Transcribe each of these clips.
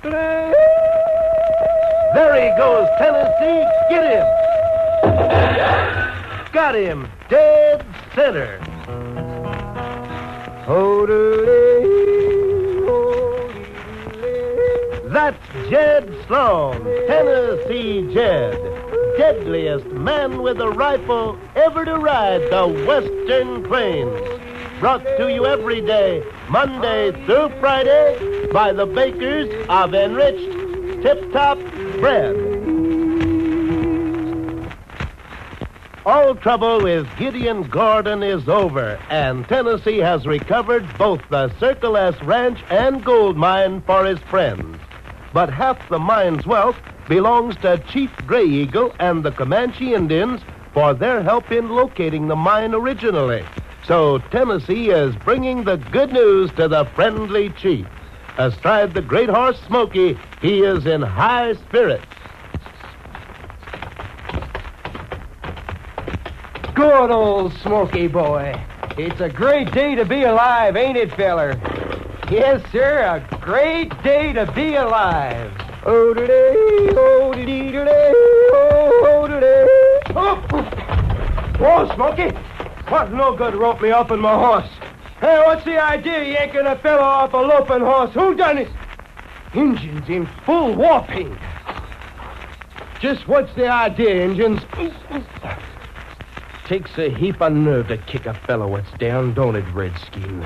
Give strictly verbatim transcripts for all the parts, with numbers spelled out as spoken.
There he goes, Tennessee. Get him. Got him. Dead center. That's Jed Sloan, Tennessee Jed. Deadliest man with a rifle ever to ride the Western Plains. Brought to you every day, Monday through Friday, by the bakers of enriched Tip-Top bread. All trouble with Gideon Gordon is over, and Tennessee has recovered both the Circle S Ranch and gold mine for his friends. But half the mine's wealth belongs to Chief Gray Eagle and the Comanche Indians for their help in locating the mine originally. So Tennessee is bringing the good news to the friendly chief. Astride the great horse Smoky, he is in high spirits. Good old Smoky boy. It's a great day to be alive, ain't it, feller? Yes, sir, a great day to be alive. Oh, today, oh, today, today, oh, today. Oh, whoa, Smoky. What no good rope me up in my horse? Hey, what's the idea yanking a fellow off a loping horse? Who done it? Injuns in full war paint. Just what's the idea, Injuns? Takes a heap of nerve to kick a fellow what's down, don't it, Redskin?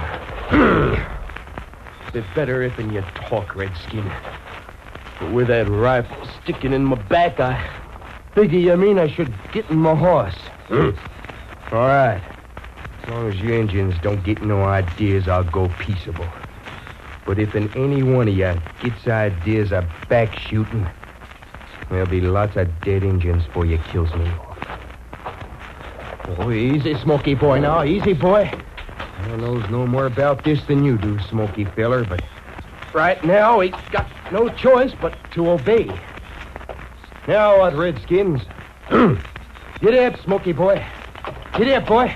Be better if you talk, Redskin. But with that rifle sticking in my back, I figure you mean I should get in my horse. All right. As long as you Indians don't get no ideas, I'll go peaceable. But if in any one of you gets ideas of back shooting, there'll be lots of dead Indians before you kills me off. Oh, easy, Smoky boy, now. Easy, boy. I knows no more about this than you do, Smoky feller, but right now we got no choice but to obey. Now what, Redskins? Get up, Smoky boy. Get up, boy.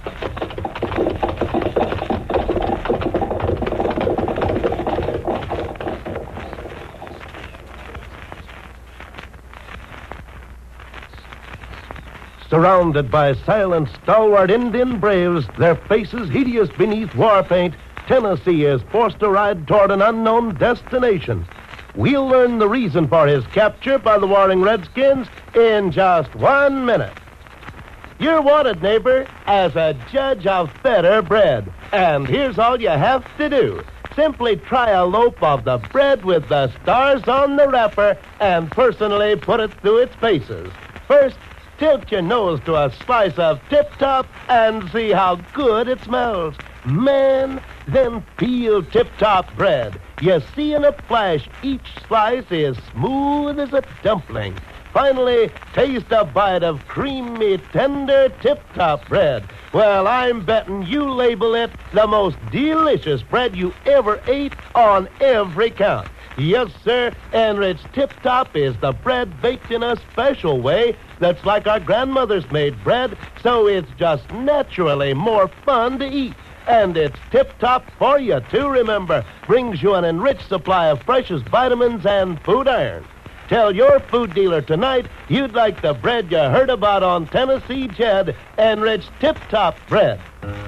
Surrounded by silent, stalwart Indian braves, their faces hideous beneath war paint, Tennessee is forced to ride toward an unknown destination. We'll learn the reason for his capture by the warring Redskins in just one minute. You're wanted, neighbor, as a judge of better bread. And here's all you have to do. Simply try a loaf of the bread with the stars on the wrapper and personally put it through its paces. First, tilt your nose to a slice of Tip-Top and see how good it smells. Man, then peel Tip-Top bread. You see in a flash each slice is smooth as a dumpling. Finally, taste a bite of creamy, tender Tip-Top bread. Well, I'm betting you label it the most delicious bread you ever ate on every count. Yes, sir, Enriched Tip-Top is the bread baked in a special way that's like our grandmothers made bread, so it's just naturally more fun to eat. And it's Tip-Top for you, too, remember. Brings you an enriched supply of precious vitamins and food iron. Tell your food dealer tonight you'd like the bread you heard about on Tennessee Jed, Enriched Tip-Top bread.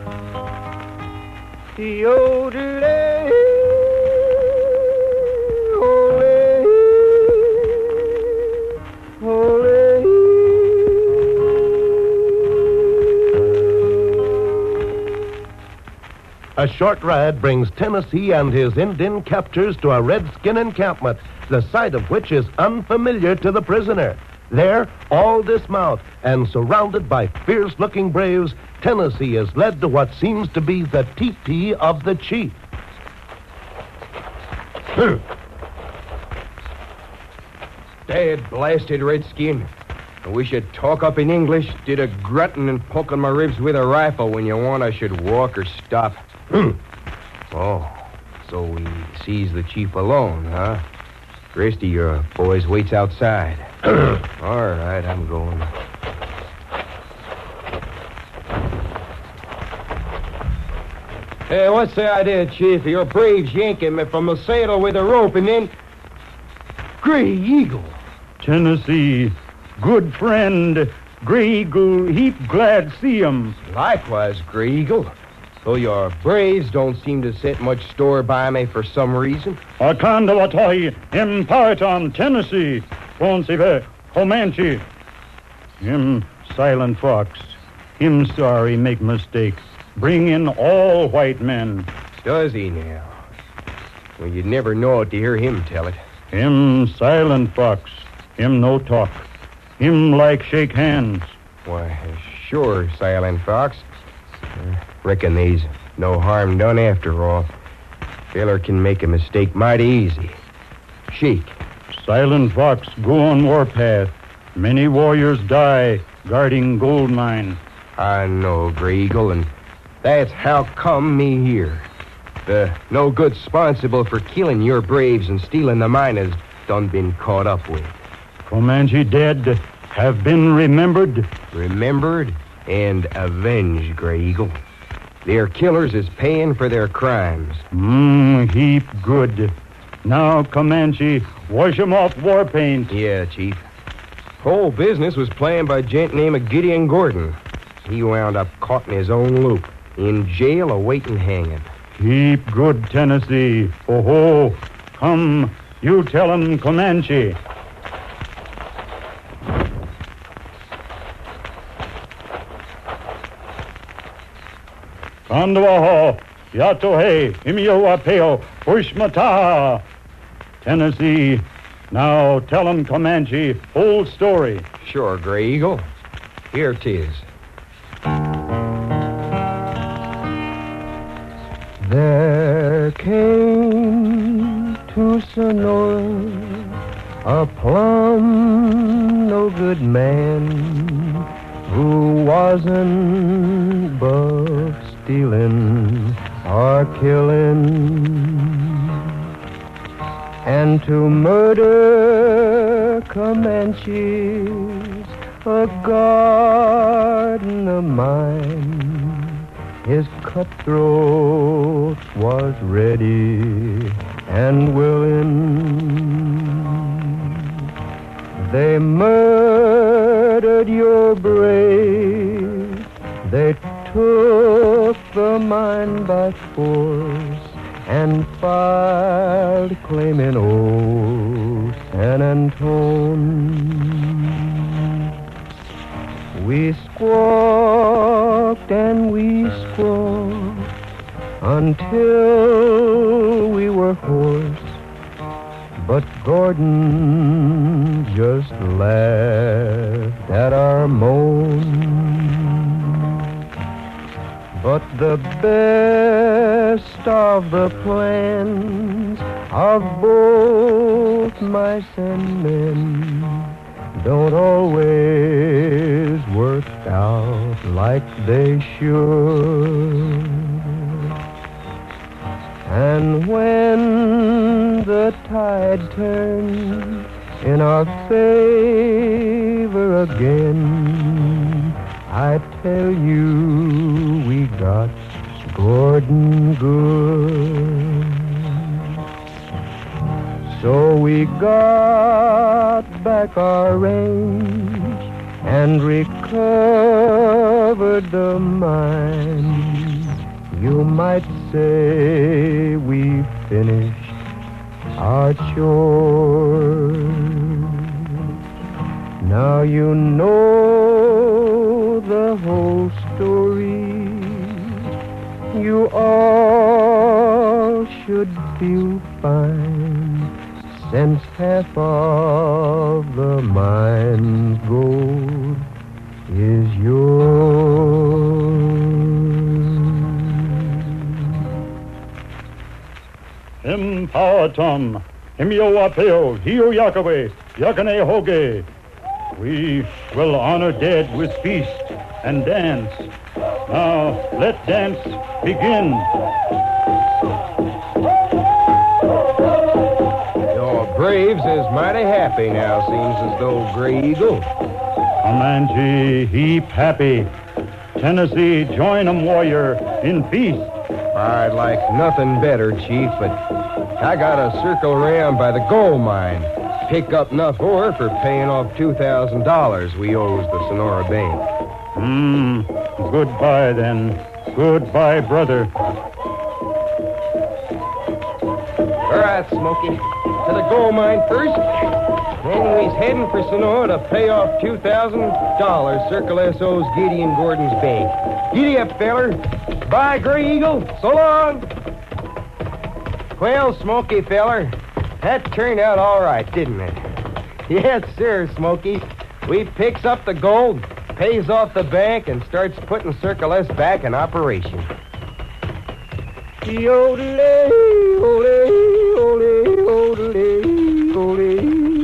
A short ride brings Tennessee and his Indian captors to a redskin encampment, the sight of which is unfamiliar to the prisoner. There, all dismount, and surrounded by fierce-looking braves, Tennessee is led to what seems to be the tepee of the chief. Dad blasted Redskin. I wish you'd talk up in English, did a grunting and poking my ribs with a rifle when you want I should walk or stop. Oh, so he sees the chief alone, huh? The rest of your boys waits outside. All right, I'm going. Hey, what's the idea, Chief? Your braves yanking me from the saddle with a rope and then... Gray Eagle. Tennessee, good friend. Gray Eagle, heap glad see 'em. Likewise, Gray Eagle. Though your braves don't seem to set much store by me for some reason. Akandawatahi, Empowhatan, Tennessee, Ponsive, Comanche. Him Silent Fox. Him sorry make mistake. Bring in all white men. Does he now? Well, you'd never know it to hear him tell it. Him Silent Fox. Him no talk. Him like shake hands. Why, sure, Silent Fox. Uh, reckon there's no harm done after all. Feller can make a mistake mighty easy. Shake. Silent Fox go on warpath. Many warriors die guarding gold mine. I know, Gray Eagle, and that's how come me here. The no good sponsible for killing your braves and stealing the mine has done been caught up with. Comanche dead have been remembered. Remembered and avenged, Gray Eagle. Their killers is paying for their crimes. Mmm, heap good. Now, Comanche, wash 'em off war paint. Yeah, Chief. Whole business was planned by a gent named Gideon Gordon. He wound up caught in his own loop, in jail awaiting hanging. Heap good, Tennessee. Oh, ho. Come, you tell 'em, Comanche. Kandawaho, Yatohe, Imiowapeo, Pushmata. Tennessee, now tell 'em, Comanche, whole story. Sure, Gray Eagle. Here 'tis. There came to Sonora a plumb no good man who wasn't above stealing or killing, and to murder Comanches a garden of mine. His cutthroats was ready and willing. They murdered your brave. They took the mine by force and filed claim in old San Antone. We squawked and we squawked until we were hoarse, but Gordon just laughed at our moan. But the best of the plans of both mice and men don't always work out like they should. And when the tide turns in our favor again, I tell you we got Gordon good. So we got back our range and recovered the mine. You might say we finished our chores. Now you know the whole story. You all should feel fine, since half of the mine's gold is yours. Empowhatan, Himiowapeo, Hio Yakawe, Yakane Hoge. We will honor dead with feast and dance. Now let dance begin. Your braves is mighty happy now, seems as though, Gray Eagle. Comanche, heap happy. Tennessee, join 'em, warrior, in feast. I'd like nothing better, Chief, but I gotta circle around by the gold mine. Pick up enough ore for paying off two thousand dollars we owes the Sonora Bank. Hmm. Goodbye, then. Goodbye, brother. All right, Smoky. To the gold mine first. Then we's heading for Sonora to pay off two thousand dollars Circle S owes Gideon Gordon's bank. Giddy up, feller. Bye, Gray Eagle. So long. Well, Smoky, feller, that turned out all right, didn't it? Yes, sir, Smoky. We picks up the gold, pays off the bank, and starts putting Circle S back in operation. Yodelay, ole, ole, odelay, ole.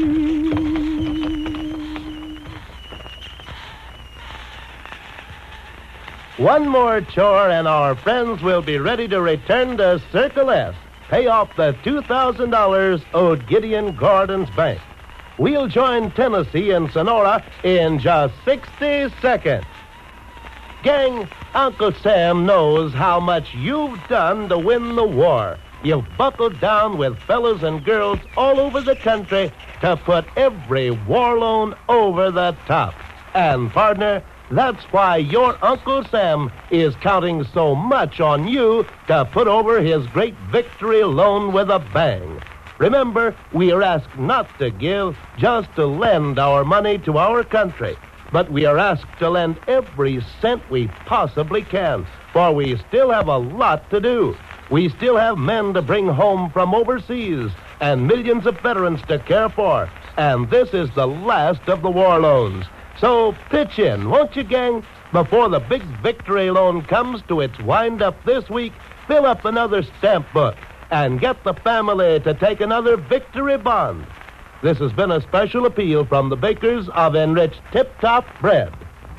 One more chore, and our friends will be ready to return to Circle S. Pay off the two thousand dollars owed Gideon Gordon's bank. We'll join Tennessee and Sonora in just sixty seconds. Gang, Uncle Sam knows how much you've done to win the war. You've buckled down with fellas and girls all over the country to put every war loan over the top. And, partner, that's why your Uncle Sam is counting so much on you to put over his great victory loan with a bang. Remember, we are asked not to give, just to lend our money to our country. But we are asked to lend every cent we possibly can, for we still have a lot to do. We still have men to bring home from overseas and millions of veterans to care for. And this is the last of the war loans. So pitch in, won't you, gang? Before the big victory loan comes to its wind-up this week, fill up another stamp book and get the family to take another victory bond. This has been a special appeal from the bakers of enriched Tip-Top bread.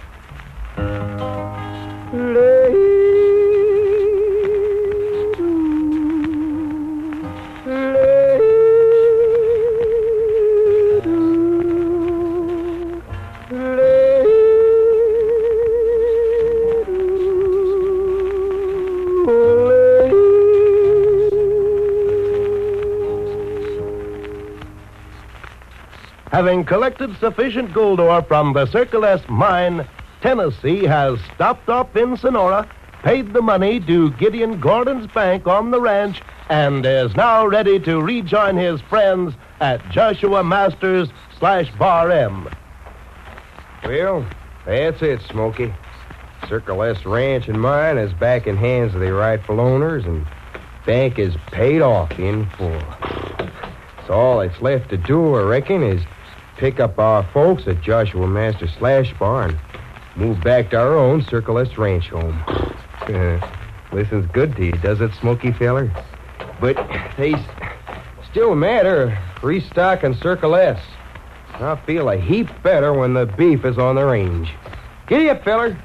Having collected sufficient gold ore from the Circle S mine, Tennessee has stopped off in Sonora, paid the money to Gideon Gordon's bank on the ranch, and is now ready to rejoin his friends at Joshua Masters slash Bar M. Well, that's it, Smoky. Circle S ranch and mine is back in hands of the rightful owners, and bank is paid off in full. So all that's left to do, I reckon, is pick up our folks at Joshua Master slash Bar and move back to our own Circle S ranch home. Uh, listens good to you, does it, Smoky feller? But they still matter restocking Circle S. I feel a heap better when the beef is on the range. Giddy up, feller.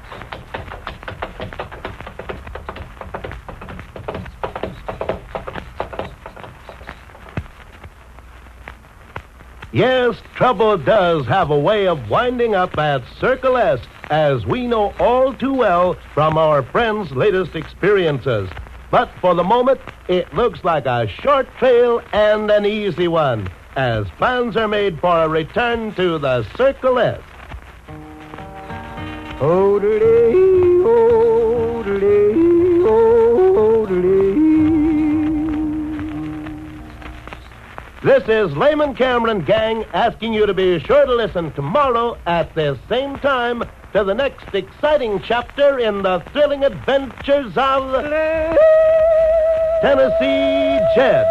Yes, trouble does have a way of winding up at Circle S, as we know all too well from our friends' latest experiences. But for the moment, it looks like a short trail and an easy one, as plans are made for a return to the Circle S. Oh-de-dee, oh-de-dee, oh-de-dee. This is Layman Cameron, gang, asking you to be sure to listen tomorrow at this same time to the next exciting chapter in the thrilling adventures of Tennessee Jed.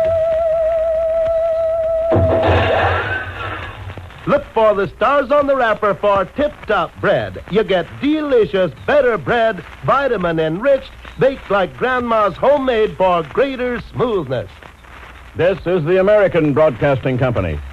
Look for the stars on the wrapper for Tip-Top bread. You get delicious, better bread, vitamin-enriched, baked like Grandma's homemade for greater smoothness. This is the American Broadcasting Company.